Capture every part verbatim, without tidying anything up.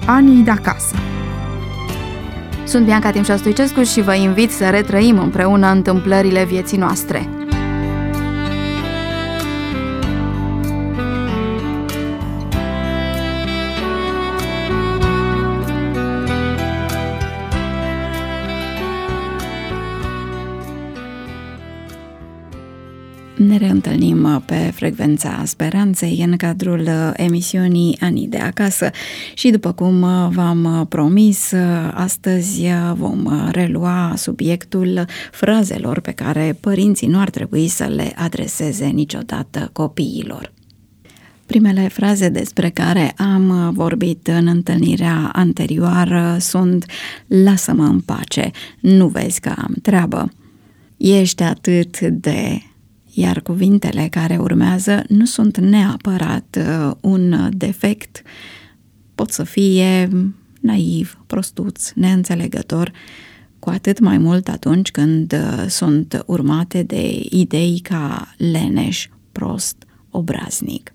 Anii de acasă. Sunt Bianca Timșa Stoicescu și vă invit să retrăim împreună întâmplările vieții noastre. Ne reîntâlnim pe frecvența speranței în cadrul emisiunii Anii de acasă și după cum v-am promis, astăzi vom relua subiectul frazelor pe care părinții nu ar trebui să le adreseze niciodată copiilor. Primele fraze despre care am vorbit în întâlnirea anterioară sunt: lasă-mă în pace, nu vezi că am treabă, ești atât de... Iar cuvintele care urmează nu sunt neapărat un defect, pot să fie naiv, prostuț, neînțelegător, cu atât mai mult atunci când sunt urmate de idei ca leneș, prost, obraznic.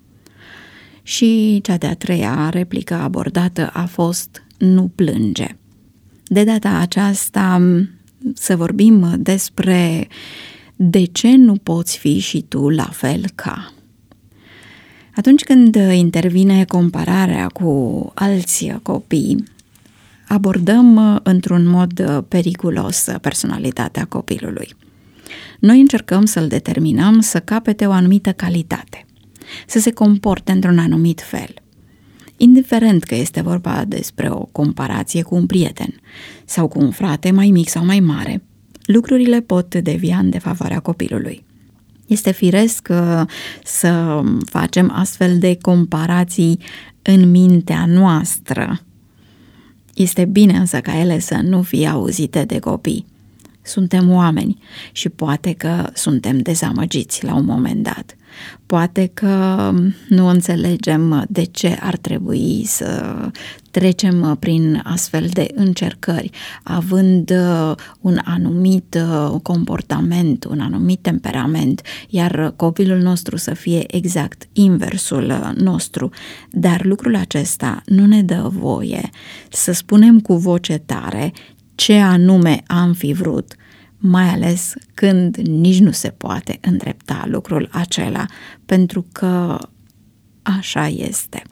Și cea de-a treia replică abordată a fost: nu plânge. De data aceasta să vorbim despre de ce nu poți fi și tu la fel ca. Atunci când intervine compararea cu alți copii, abordăm într-un mod periculos personalitatea copilului. Noi încercăm să-l determinăm să capete o anumită calitate, să se comporte într-un anumit fel. Indiferent că este vorba despre o comparație cu un prieten sau cu un frate mai mic sau mai mare, lucrurile pot devia în defavoarea copilului. Este firesc să facem astfel de comparații în mintea noastră. Este bine însă ca ele să nu fie auzite de copii. Suntem oameni și poate că suntem dezamăgiți la un moment dat. Poate că nu înțelegem de ce ar trebui să trecem prin astfel de încercări, având un anumit comportament, un anumit temperament, iar copilul nostru să fie exact inversul nostru. Dar lucrul acesta nu ne dă voie să spunem cu voce tare ce anume am fi vrut, mai ales când nici nu se poate îndrepta lucrul acela, pentru că așa este.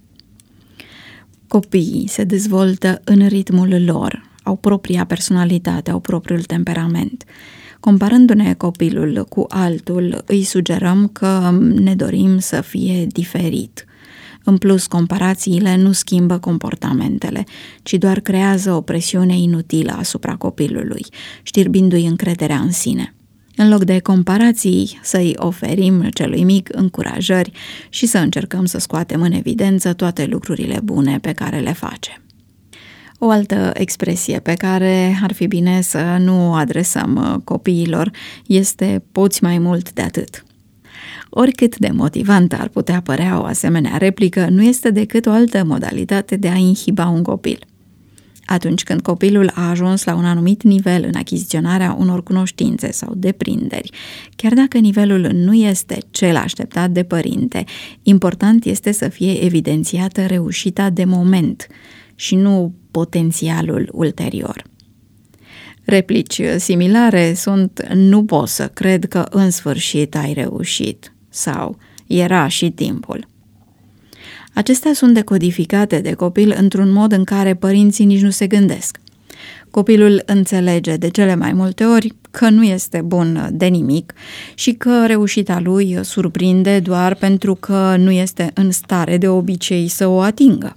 Copiii se dezvoltă în ritmul lor, au propria personalitate, au propriul temperament. Comparându-ne copilul cu altul, îi sugerăm că ne dorim să fie diferit. În plus, comparațiile nu schimbă comportamentele, ci doar creează o presiune inutilă asupra copilului, știrbindu-i încrederea în sine. În loc de comparații, să-i oferim celui mic încurajări și să încercăm să scoatem în evidență toate lucrurile bune pe care le face. O altă expresie pe care ar fi bine să nu o adresăm copiilor este: poți mai mult de atât. Oricât de motivantă ar putea părea o asemenea replică, nu este decât o altă modalitate de a inhiba un copil. Atunci când copilul a ajuns la un anumit nivel în achiziționarea unor cunoștințe sau deprinderi, chiar dacă nivelul nu este cel așteptat de părinte, important este să fie evidențiată reușita de moment și nu potențialul ulterior. Replici similare sunt: nu pot să cred că în sfârșit ai reușit, sau era și timpul. Acestea sunt decodificate de copil într-un mod în care părinții nici nu se gândesc. Copilul înțelege de cele mai multe ori că nu este bun de nimic și că reușita lui surprinde doar pentru că nu este în stare de obicei să o atingă.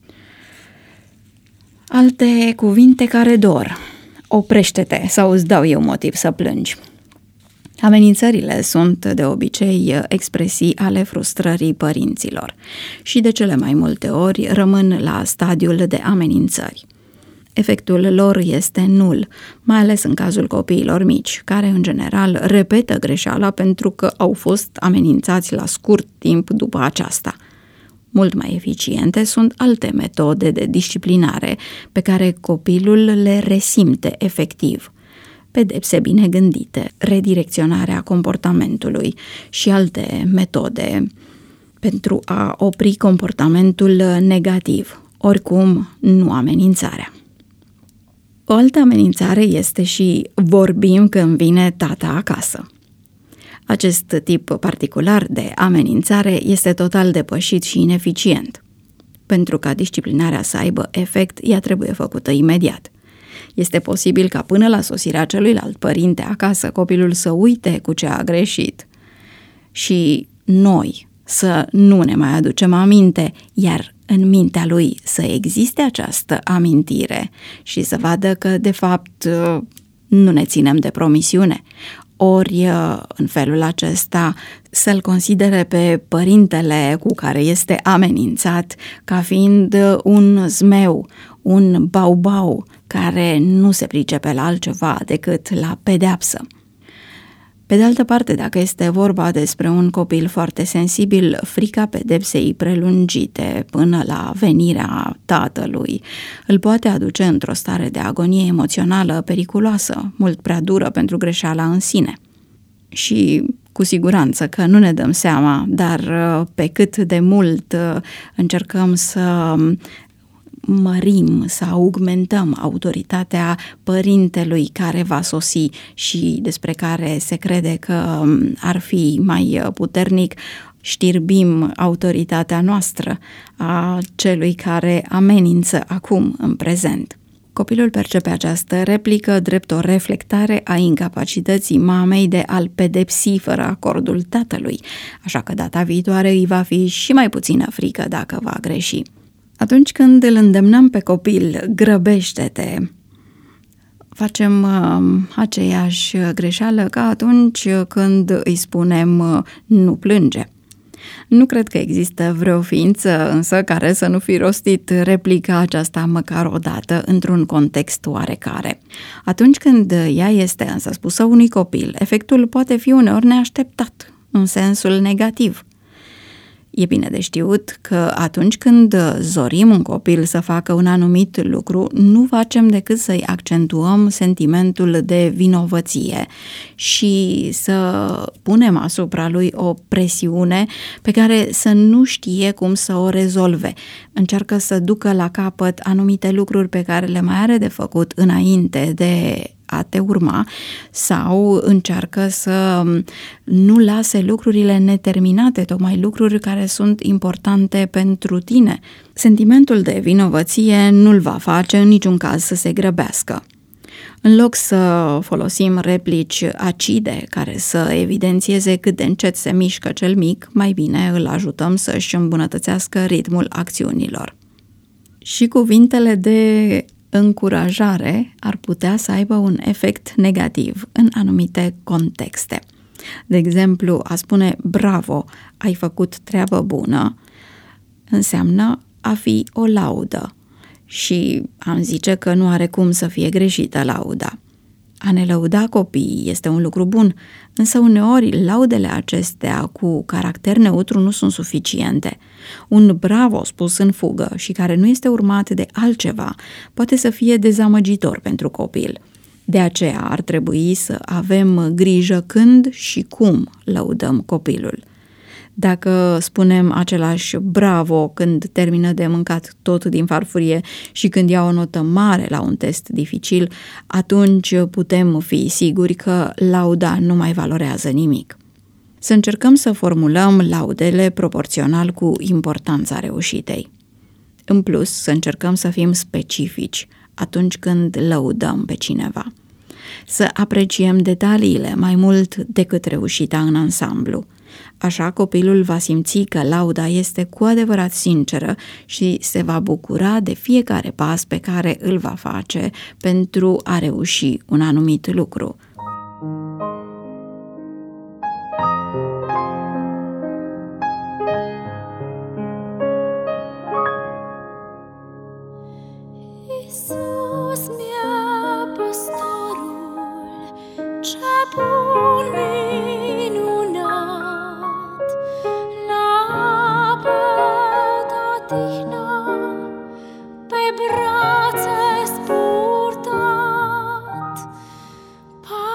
Alte cuvinte care dor: oprește-te sau îți dau eu motiv să plângi. Amenințările sunt de obicei expresii ale frustrării părinților și de cele mai multe ori rămân la stadiul de amenințări. Efectul lor este nul, mai ales în cazul copiilor mici, care în general repetă greșeala pentru că au fost amenințați la scurt timp după aceasta. Mult mai eficiente sunt alte metode de disciplinare pe care copilul le resimte efectiv. Pedepse bine gândite, redirecționarea comportamentului și alte metode pentru a opri comportamentul negativ, oricum nu amenințarea. O altă amenințare este și vorbim când vine tata acasă. Acest tip particular de amenințare este total depășit și ineficient. Pentru ca disciplinarea să aibă efect, ea trebuie făcută imediat. Este posibil ca până la sosirea celuilalt părinte acasă copilul să uite cu ce a greșit și noi să nu ne mai aducem aminte, iar în mintea lui să existe această amintire și să vadă că de fapt nu ne ținem de promisiune. Ori în felul acesta să-l considere pe părintele cu care este amenințat ca fiind un zmeu, un baubau care nu se pricepe la altceva decât la pedeapsă. Pe de altă parte, dacă este vorba despre un copil foarte sensibil, frica pedepsei prelungite până la venirea tatălui îl poate aduce într-o stare de agonie emoțională periculoasă, mult prea dură pentru greșeala în sine. Și cu siguranță că nu ne dăm seama, dar pe cât de mult încercăm să mărim, să augmentăm autoritatea părintelui care va sosi și despre care se crede că ar fi mai puternic, știrbim autoritatea noastră, a celui care amenință acum în prezent. Copilul percepe această replică drept o reflectare a incapacității mamei de a-l pedepsi fără acordul tatălui, așa că data viitoare îi va fi și mai puțină frică dacă va greși. Atunci când îl îndemnăm pe copil, grăbește-te, facem uh, aceeași greșeală ca atunci când îi spunem uh, nu plânge. Nu cred că există vreo ființă însă care să nu fi rostit replica aceasta măcar o dată într-un context oarecare. Atunci când ea este însă spusă unui copil, efectul poate fi uneori neașteptat, în sensul negativ. E bine de știut că atunci când zorim un copil să facă un anumit lucru, nu facem decât să-i accentuăm sentimentul de vinovăție și să punem asupra lui o presiune pe care să nu știe cum să o rezolve. Încearcă să ducă la capăt anumite lucruri pe care le mai are de făcut înainte de a te urma sau încearcă să nu lase lucrurile neterminate, tocmai lucruri care sunt importante pentru tine. Sentimentul de vinovăție nu-l va face în niciun caz să se grăbească. În loc să folosim replici acide care să evidențieze cât de încet se mișcă cel mic, mai bine îl ajutăm să-și îmbunătățească ritmul acțiunilor. Și cuvintele de încurajare ar putea să aibă un efect negativ în anumite contexte. De exemplu, a spune bravo, ai făcut treabă bună, înseamnă a fi o laudă și am zice că nu are cum să fie greșită lauda. A ne lăuda copiii este un lucru bun, însă uneori laudele acestea cu caracter neutru nu sunt suficiente. Un bravo spus în fugă și care nu este urmat de altceva poate să fie dezamăgitor pentru copil. De aceea ar trebui să avem grijă când și cum lăudăm copilul. Dacă spunem același bravo când termină de mâncat tot din farfurie și când ia o notă mare la un test dificil, atunci putem fi siguri că lauda nu mai valorează nimic. Să încercăm să formulăm laudele proporțional cu importanța reușitei. În plus, să încercăm să fim specifici atunci când lăudăm pe cineva. Să apreciem detaliile mai mult decât reușita în ansamblu. Așa copilul va simți că lauda este cu adevărat sinceră și se va bucura de fiecare pas pe care îl va face pentru a reuși un anumit lucru. Iisus mi-a păstorul, ce bun minunat, la apă odihna, pe brațe spurtat,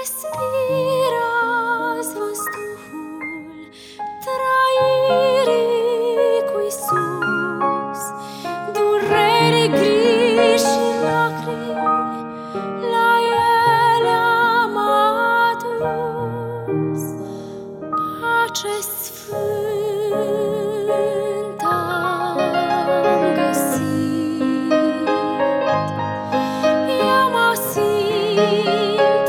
respirați văzduhul trăirii cu Iisus, durere, griji și lacrimi, la ele am adus pace sfântă am găsit. Ea mă simt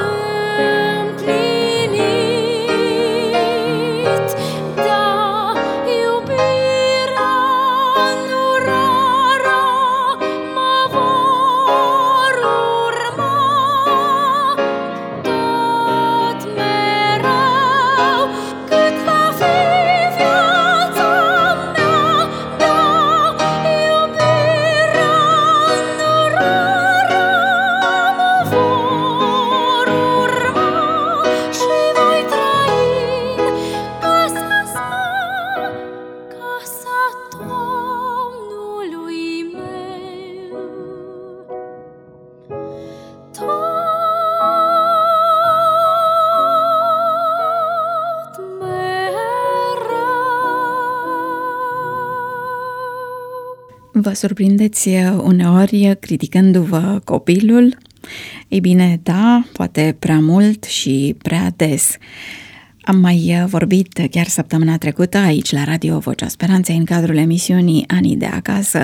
împlinit, da, iubirea nu rară mă vor urma tot mereu, cât va fi viața mea, da, iubirea nu rară mă vor urma și voi trăi în casa sa, casa Domnului meu. Tot mereu. Vă surprindeți uneori criticându-vă copilul? Ei bine, da, poate prea mult și prea des. Am mai vorbit chiar săptămâna trecută aici la Radio Vocea Speranței în cadrul emisiunii Anii de acasă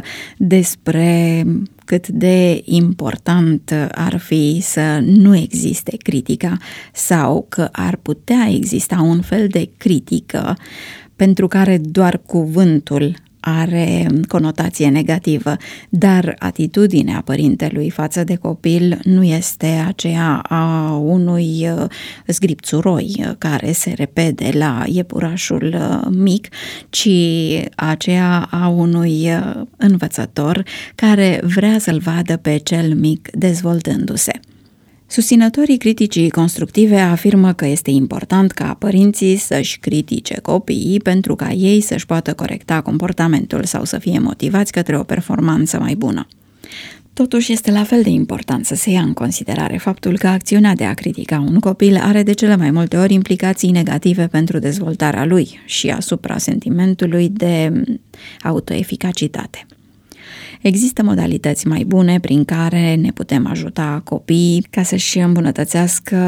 despre cât de important ar fi să nu existe critica sau că ar putea exista un fel de critică pentru care doar cuvântul are conotație negativă, dar atitudinea părintelui față de copil nu este aceea a unui zgripțuroi care se repede la iepurașul mic, ci aceea a unui învățător care vrea să-l vadă pe cel mic dezvoltându-se. Susținătorii criticii constructive afirmă că este important ca părinții să-și critique copiii pentru ca ei să-și poată corecta comportamentul sau să fie motivați către o performanță mai bună. Totuși este la fel de important să se ia în considerare faptul că acțiunea de a critica un copil are de cele mai multe ori implicații negative pentru dezvoltarea lui și asupra sentimentului de autoeficacitate. Există modalități mai bune prin care ne putem ajuta copiii ca să-și îmbunătățească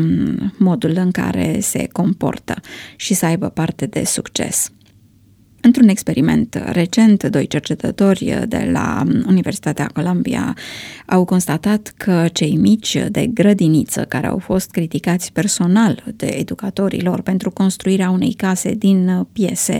modul în care se comportă și să aibă parte de succes. Într-un experiment recent, doi cercetători de la Universitatea Columbia au constatat că cei mici de grădiniță care au fost criticați personal de educatorii lor pentru construirea unei case din piese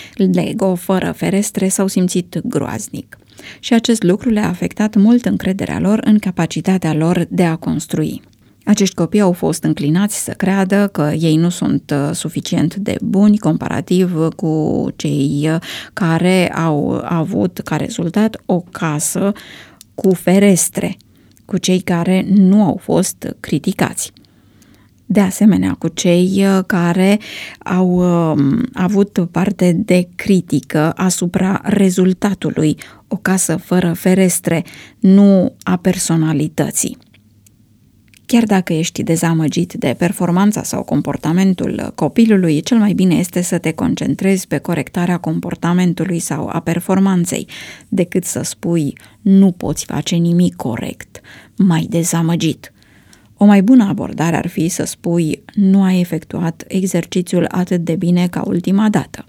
Lego fără ferestre s-au simțit groaznic. Și acest lucru le-a afectat mult încrederea lor în capacitatea lor de a construi. Acești copii au fost înclinați să creadă că ei nu sunt suficient de buni comparativ cu cei care au avut ca rezultat o casă cu ferestre, cu cei care nu au fost criticați. De asemenea, cu cei care au uh, avut parte de critică asupra rezultatului, o casă fără ferestre, nu a personalității. Chiar dacă ești dezamăgit de performanța sau comportamentul copilului, cel mai bine este să te concentrezi pe corectarea comportamentului sau a performanței, decât să spui nu poți face nimic corect, m-ai dezamăgit. O mai bună abordare ar fi să spui nu ai efectuat exercițiul atât de bine ca ultima dată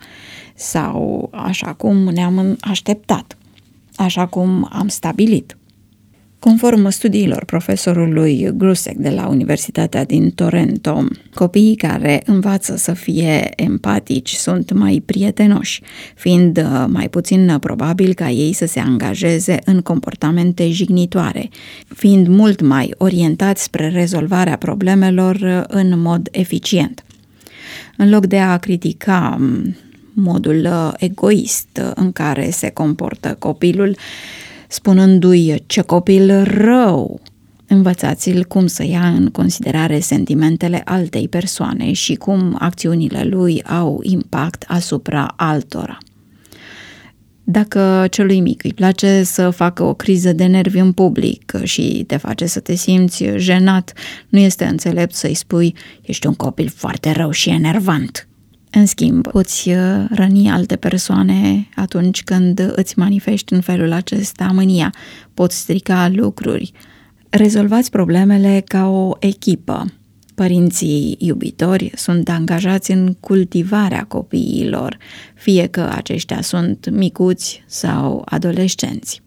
sau așa cum ne-am așteptat, așa cum am stabilit. Conform studiilor profesorului Grusek de la Universitatea din Toronto, copiii care învață să fie empatici sunt mai prietenoși, fiind mai puțin probabil ca ei să se angajeze în comportamente jignitoare, fiind mult mai orientați spre rezolvarea problemelor în mod eficient. În loc de a critica modul egoist în care se comportă copilul, spunându-i ce copil rău, învățați-l cum să ia în considerare sentimentele altei persoane și cum acțiunile lui au impact asupra altora. Dacă celui mic îi place să facă o criză de nervi în public și te face să te simți jenat, nu este înțelept să-i spui ești un copil foarte rău și enervant. În schimb, poți răni alte persoane atunci când îți manifesti în felul acesta mânia. Poți strica lucruri. Rezolvați problemele ca o echipă. Părinții iubitori sunt angajați în cultivarea copiilor, fie că aceștia sunt micuți sau adolescenți.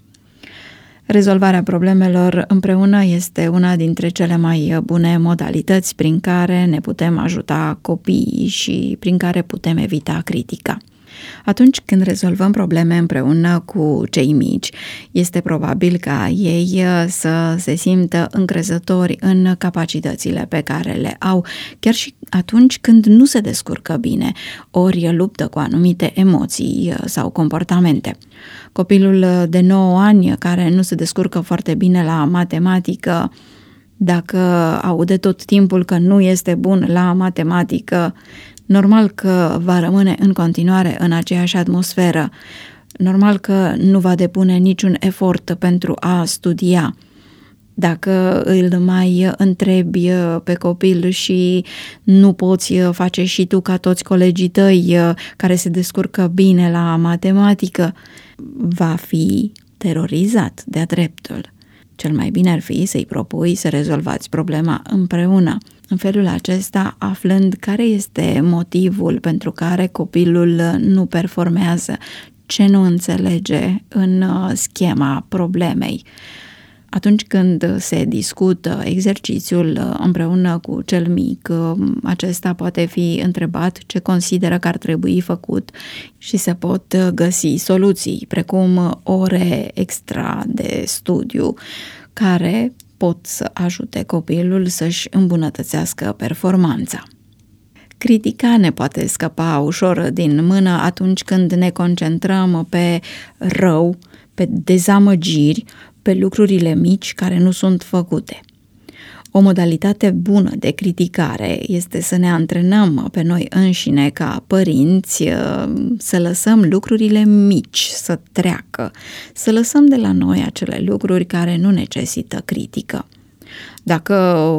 Rezolvarea problemelor împreună este una dintre cele mai bune modalități prin care ne putem ajuta copiii și prin care putem evita critica. Atunci când rezolvăm probleme împreună cu cei mici, este probabil ca ei să se simtă încrezători în capacitățile pe care le au, chiar și atunci când nu se descurcă bine, ori luptă cu anumite emoții sau comportamente. Copilul de nouă ani care nu se descurcă foarte bine la matematică, dacă aude tot timpul că nu este bun la matematică, normal că va rămâne în continuare în aceeași atmosferă, normal că nu va depune niciun efort pentru a studia. Dacă îl mai întrebi pe copil și nu poți face și tu ca toți colegii tăi care se descurcă bine la matematică, va fi terorizat de-a dreptul. Cel mai bine ar fi să-i propui să rezolvați problema împreună. În felul acesta, aflând care este motivul pentru care copilul nu performează, ce nu înțelege în schema problemei. Atunci când se discută exercițiul împreună cu cel mic, acesta poate fi întrebat ce consideră că ar trebui făcut și se pot găsi soluții, precum ore extra de studiu, care pot să ajute copilul să-și îmbunătățească performanța. Critica ne poate scăpa ușor din mână atunci când ne concentrăm pe rău, pe dezamăgiri, pe lucrurile mici care nu sunt făcute. O modalitate bună de criticare este să ne antrenăm pe noi înșine ca părinți să lăsăm lucrurile mici să treacă, să lăsăm de la noi acele lucruri care nu necesită critică. Dacă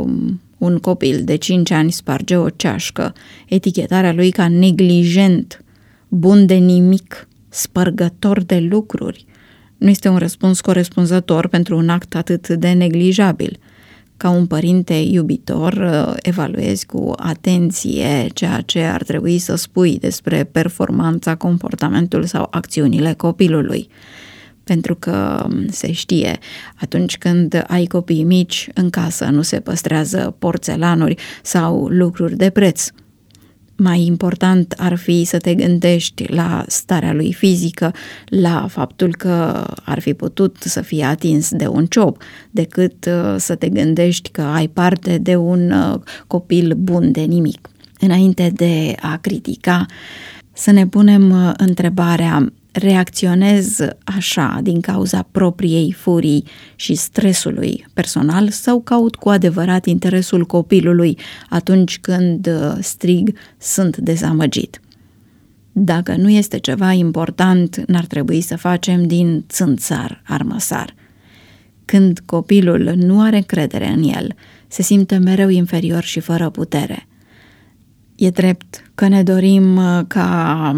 un copil de cinci ani sparge o ceașcă, etichetarea lui ca neglijent, bun de nimic, spărgător de lucruri, nu este un răspuns corespunzător pentru un act atât de neglijabil. Ca un părinte iubitor, evaluezi cu atenție ceea ce ar trebui să spui despre performanța, comportamentul sau acțiunile copilului. Pentru că se știe, atunci când ai copii mici, în casă nu se păstrează porțelanuri sau lucruri de preț. Mai important ar fi să te gândești la starea lui fizică, la faptul că ar fi putut să fie atins de un ciop, decât să te gândești că ai parte de un copil bun de nimic. Înainte de a critica, să ne punem întrebarea: reacționez așa din cauza propriei furii și stresului personal sau caut cu adevărat interesul copilului atunci când strig sunt dezamăgit? Dacă nu este ceva important, n-ar trebui să facem din țânțar armăsar. Când copilul nu are încredere în el, se simte mereu inferior și fără putere. E drept că ne dorim ca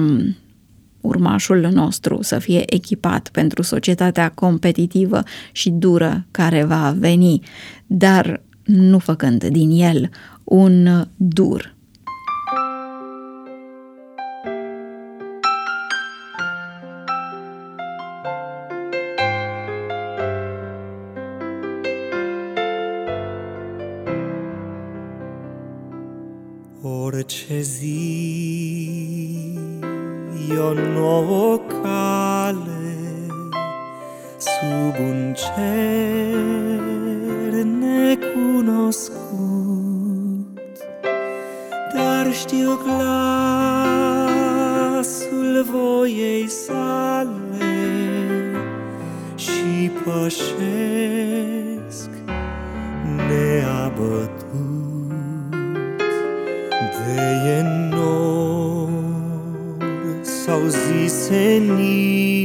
urmașul nostru să fie echipat pentru societatea competitivă și dură care va veni, dar nu făcând din el un dur. Orice zi e o nouă cale sub un cer necunoscut, dar știu glasul voiei sale și pășesc neabătut. De e nor sau zi senin,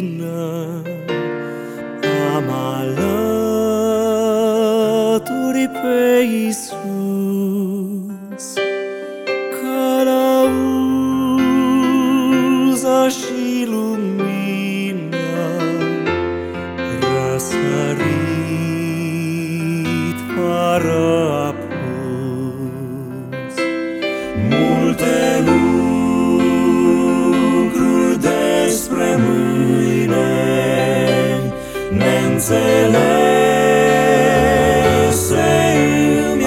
pe Iisus, călăuza și lumina, răsărit fără apus. Multe lucruri despre mâine neînțelese îmi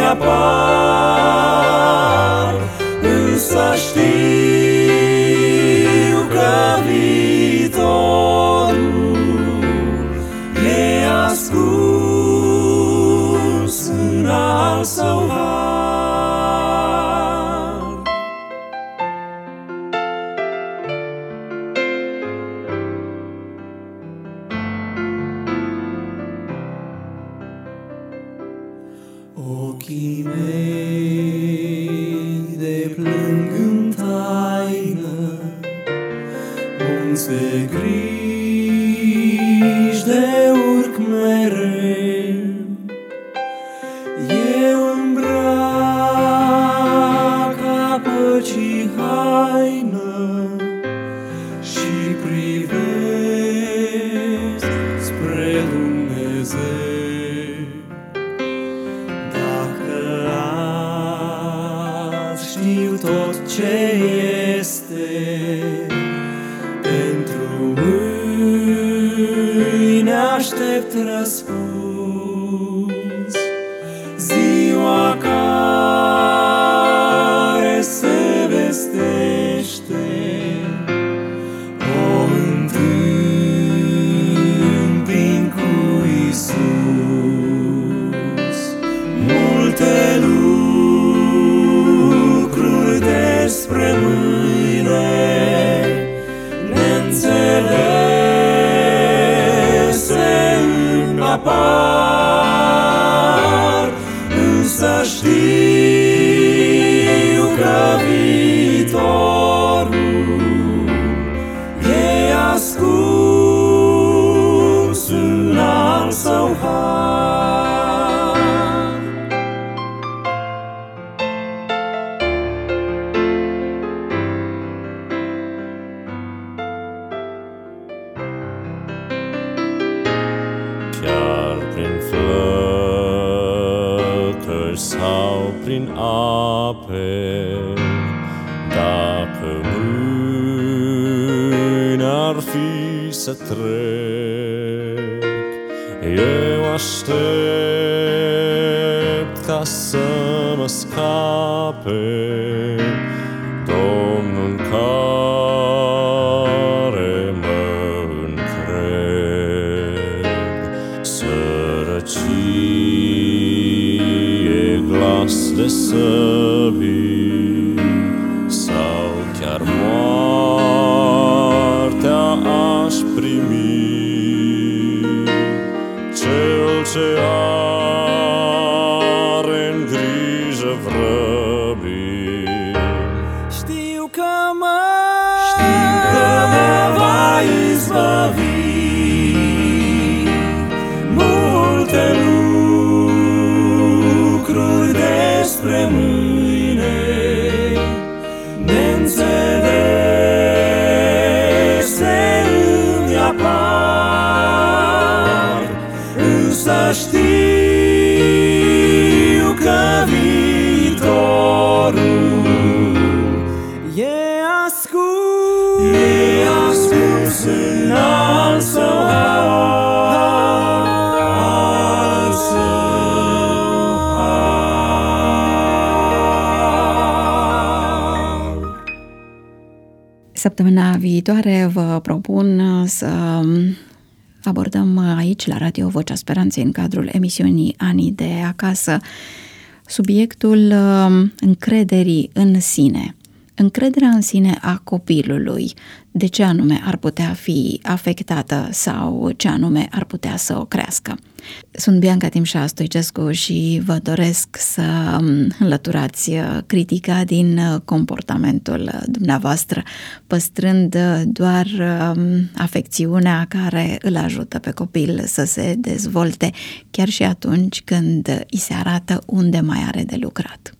apar, însă știu că viitorul e ascuns în al său har. Ochii mei deplâng în taină munți de griji, de urc mereu. Eu îmbrac a păcii haină și privesc spre Dumnezeu. Știu tot ce este, pentru mâine aștept răspuns. Ziua care se vestește o întâmpin cu Iisus. Multe lucruri despre mâine neînțelese îmi apar, însă știu că viitorul e ascuns în al său har. Chiar prin flăcări sau prin ape, dacă mâine ar fi să trec, eu aștept ca să mă scape Domnul care mă încred. Sărăcie, glas de săbii sau chiar moartea aș primi, cel ce are în grijă vrăbii. Știu că mă, știu că mă va izbăvi. Multe lucruri despre mâine neînțelese îmi apar, însă știu că viitorul e ascuns, e ascuns în al său har, său har. Săptămâna viitoare vă propun să abordăm aici la Radio Vocea Speranței, în cadrul emisiunii Anii de Acasă, subiectul încrederii în sine. încrederea în sine a copilului, de ce anume ar putea fi afectată sau ce anume ar putea să o crească? Sunt Bianca Timșa Stoicescu și vă doresc să înlăturați critica din comportamentul dumneavoastră, păstrând doar afecțiunea care îl ajută pe copil să se dezvolte chiar și atunci când îi se arată unde mai are de lucrat.